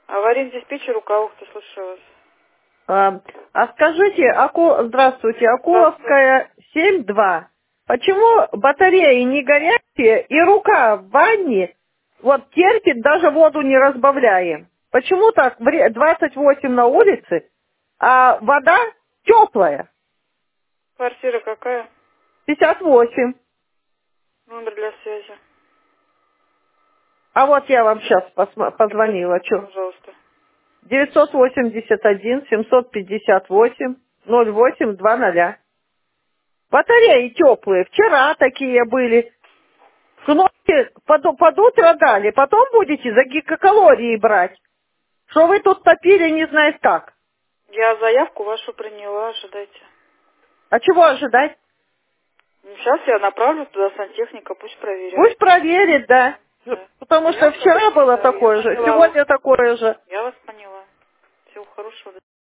Аварийный диспетчер Рукавухта, слушаю вас. Скажите, здравствуйте, Акуловская 7-2. Почему батареи не горячие и рука в ванне вот терпит, даже воду не разбавляем? Почему так? 28 на улице, а вода теплая? Квартира какая? 58. Номер для связи. А вот я вам сейчас позвонила. Чё? Пожалуйста. 981 758 0820. Батареи теплые. Вчера такие были. Кнопки под утро дали. Потом будете за гигакалории брать. Что вы тут топили, не знаю как. Я заявку вашу приняла, ожидайте. А чего ожидать? Сейчас я направлю туда сантехника, пусть проверят. Пусть проверит, да. Да. Потому что Ясно? вчера было Да, такое я же, поняла вас. сегодня такое же. Я вас поняла. Всего хорошего.